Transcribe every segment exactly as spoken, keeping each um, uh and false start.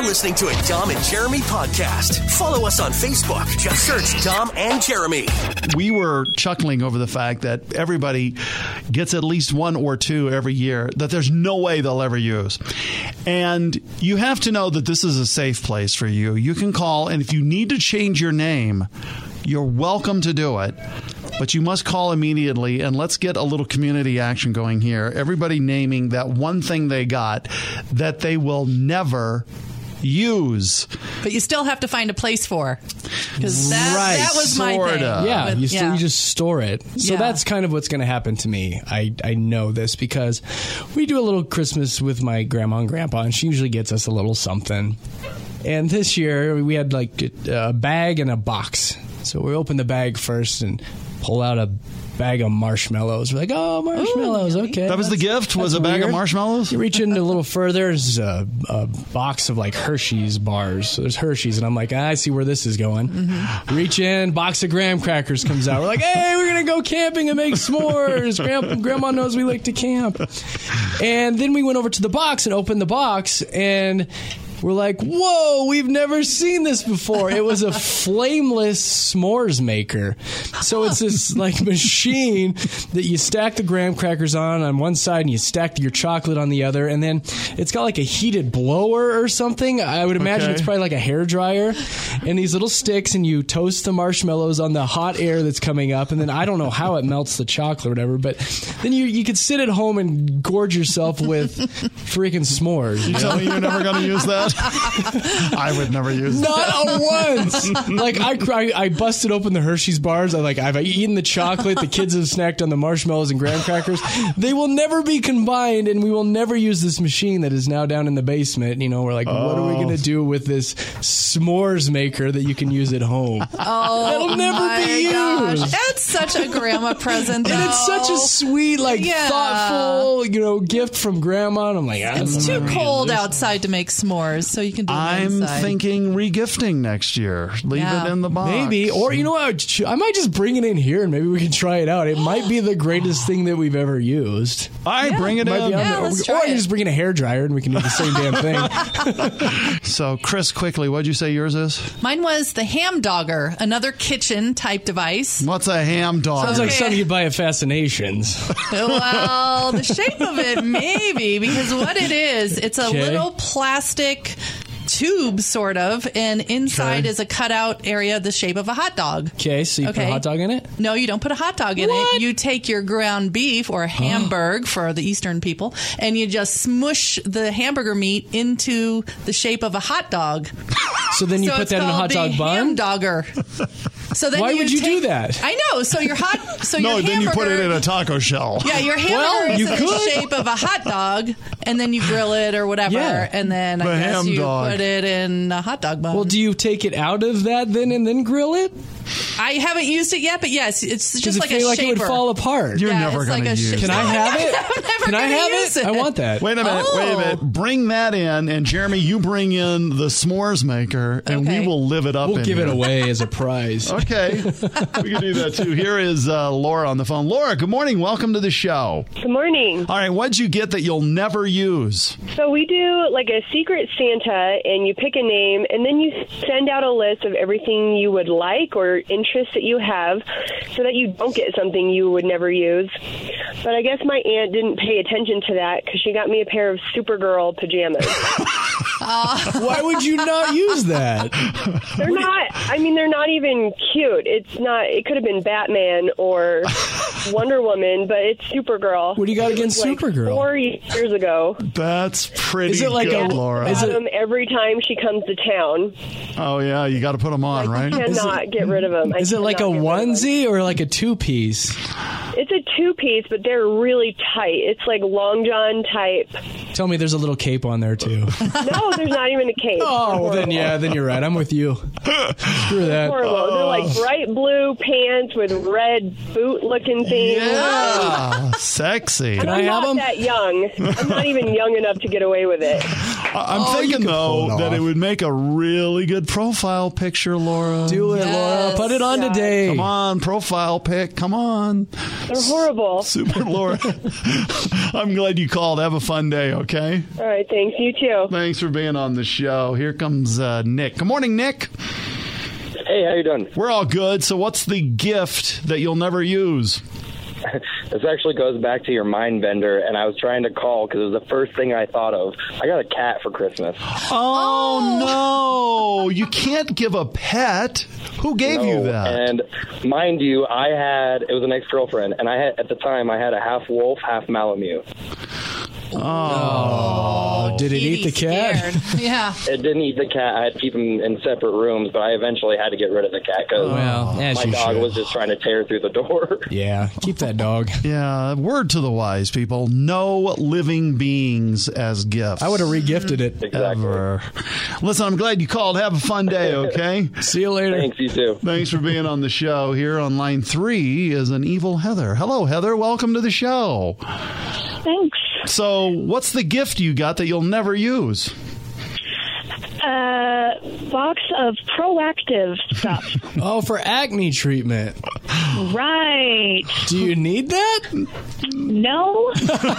You're listening to a Dom and Jeremy podcast. Follow us on Facebook. Just search Dom and Jeremy. We were chuckling over the fact that everybody gets at least one or two every year that there's no way they'll ever use. And you have to know that this is a safe place for you. You can call, and if you need to change your name, you're welcome to do it. But you must call immediately, and let's get a little community action going here. Everybody naming that one thing they got that they will never use. But you still have to find a place for. Because that, Right, that was my sorta. thing. Yeah, With- you, st- yeah. you just store it. So Yeah. that's kind of what's going to happen to me. I, I know this because we do a little Christmas with my grandma and grandpa, and she usually gets us a little something. And this year, we had like a bag and a box. So we open the bag first and pull out a bag of marshmallows. We're like, oh, marshmallows, Ooh, okay. That was the that's- gift? Was that's a bag of weird. marshmallows? You reach in a little further, there's a, a box of like Hershey's bars. So there's Hershey's, and I'm like, ah, I see where this is going. Mm-hmm. Reach in, box of graham crackers comes out. We're like, hey, we're going to go camping and make s'mores. Grandma, Grandma knows we like to camp. And then we went over to the box and opened the box, and we're like, whoa, we've never seen this before. It was a flameless s'mores maker. So it's this like machine that you stack the graham crackers on on one side and you stack your chocolate on the other. And then it's got like a heated blower or something. I would imagine Okay. it's probably like a hairdryer. And these little sticks, and you toast the marshmallows on the hot air that's coming up. And then I don't know how it melts the chocolate or whatever, but then you you could sit at home and gorge yourself with freaking s'mores. You tell me you're never going to use that? I would never use that. Not once. Like I, I, I busted open the Hershey's bars. I like I've eaten the chocolate. The kids have snacked on the marshmallows and graham crackers. They will never be combined, and we will never use this machine that is now down in the basement. You know, we're like, what are we going to do with this s'mores maker that you can use at home? Oh, That'll never my be gosh. used. That's such a grandma present, though. And it's such a sweet, like Yeah. thoughtful, you know, gift from grandma. And I'm like, I don't It's know. too cold outside to make s'mores, so you can do it I'm inside. thinking regifting next year. Leave Yeah. it in the box. Maybe, or you know what? I might just bring it in here and maybe we can try it out. It might be the greatest thing that we've ever used. I bring it Might in. be on Yeah, there. let's or try or you it. just bring in a hairdryer and we can do the same damn thing. So, Chris, quickly, what'd you say yours is? Mine was the Ham Dogger, another kitchen type device. What's a ham dog? Sounds like Okay. something you buy at Fascinations. Well, the shape of it, maybe, because what it is, it's a Okay. little plastic tube, sort of, and inside Okay. is a cutout area the shape of a hot dog. Okay, so you put a Okay. hot dog in it? No, you don't put a hot dog in What? it. You take your ground beef or hamburg for the Eastern people, and you just smush the hamburger meat into the shape of a hot dog. So then you so put it's that in a called hot the dog bun? Ham dogger. So then Why you would you take- do that? I know. So your hot. So no, your then you hamburger, put it in a taco shell. Yeah, your hamburger Well, is you in could. the shape of a hot dog, and then you grill it or whatever, Yeah. and then I The guess ham you dog. put it in a hot dog bun. Well, do you take it out of that then and then grill it? I haven't used it yet, but yes, it's Does just it like feel a like shaper. it would fall apart? You're Yeah, never it's going like to a use sh- Can it. I have it? I'm never Can I gonna have use it? it. I want that. Wait a minute, wait a Oh. minute. Bring that in, and Jeremy, you bring in the s'mores maker, and Okay. we will live it up We'll in give here. it away as a prize. Okay. We can do that, too. Here is uh, Laura on the phone. Laura, good morning. Welcome to the show. Good morning. All right, what'd you get that you'll never use? So we do like a secret Santa, and you pick a name, and then you send out a list of everything you would like or interests that you have so that you don't get something you would never use. But I guess my aunt didn't pay attention to that because she got me a pair of Supergirl pajamas. Why would you not use that? They're not, I mean, they're not even cute. It's not, it could have been Batman or Wonder Woman, but it's Supergirl. What do you got against Like Supergirl? Four years ago. That's pretty Is it like good, a- Laura. is Got it- them every time she comes to town. Oh, yeah, you got to put them on, I right? cannot get rid of them. I Is it like a cannot get rid of them. onesie or like a two-piece? It's a two-piece, but they're really tight. It's like long john type. Tell me there's a little cape on there, too. No, there's not even a cape. Oh, well, then, Horrible. yeah, then you're right. I'm with you. Screw that. Horrible. They're like bright blue pants with red boot-looking things. Ah, sexy. And I I'm have not 'em? that young. I'm not even young enough to get away with it. I'm Oh, you thinking, can pull though, it that off. it would make a really good profile picture, Laura. Do it, Yes. Laura. Put it on today. Come on, profile pic. Come on. They're horrible. Super Laura. I'm glad you called. Have a fun day, okay? All right, thanks. You too. Thanks for being on the show. Here comes uh, Nick. Good morning, Nick. Hey, how you doing? We're all good. So what's the gift that you'll never use? This actually goes back to your mind bender, and I was trying to call because it was the first thing I thought of. I got a cat for Christmas. Oh, no. You can't give a pet. Who gave No, you that? And mind you, I had, it was an ex-girlfriend, and I had, at the time, I had a half wolf, half Malamute. Oh, did it eat the cat? Scared. Yeah. It didn't eat the cat. I had to keep them in separate rooms, but I eventually had to get rid of the cat because Well, as my you dog should. was just trying to tear through the door. Yeah, keep that dog. Yeah, word to the wise, people. No living beings as gifts. I would have regifted it. Exactly. Ever. Listen, I'm glad you called. Have a fun day, okay? See you later. Thanks, you too. Thanks for being on the show. Here on line three is an evil Heather. Hello, Heather. Welcome to the show. Thanks. So, what's the gift you got that you'll never use? Uh, box of proactive stuff. Oh, for acne treatment. Right. Do you need that? No.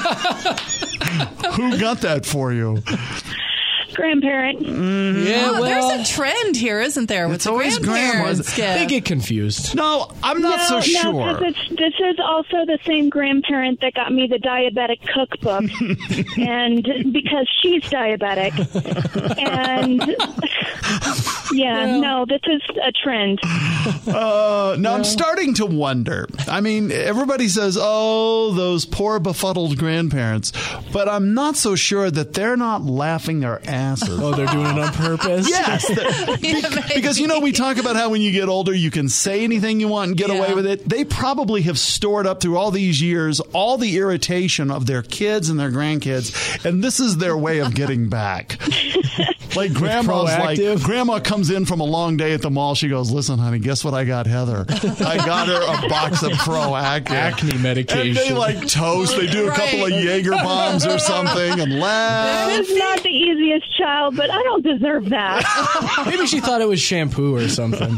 Who got that for you? Grandparent. Yeah, Oh, well, there's a trend here, isn't there? With It's the always grandmas. grandparents they gift. get confused. No, I'm not no, so no, sure. 'cause it's, this is also the same grandparent that got me the diabetic cookbook, and because she's diabetic, and yeah, Well. no, this is a trend. Uh, now, I'm starting to wonder. I mean, everybody says, oh, those poor befuddled grandparents. But I'm not so sure that they're not laughing their asses. Oh, they're doing it on purpose? Yes. the- Yeah, maybe. because, you know, we talk about how when you get older, you can say anything you want and get Yeah. away with it. They probably have stored up through all these years all the irritation of their kids and their grandkids. And this is their way of getting back. Like grandma's like, proactive. grandma comes in from a long day at the mall. She goes, listen, honey, guess what I got Heather? I got her a box of Proactive. Acne medication. And they like toast. They do a couple of Right. Jaeger bombs or something and laugh. It's not the easiest child, but I don't deserve that. Maybe she thought it was shampoo or something.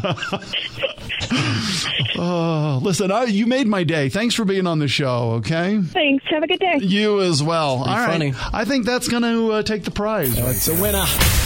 Oh, listen, I, you made my day. Thanks for being on the show, okay? Thanks. Have a good day. You as well. All right. funny. I think that's going to uh, take the prize. It's a winner.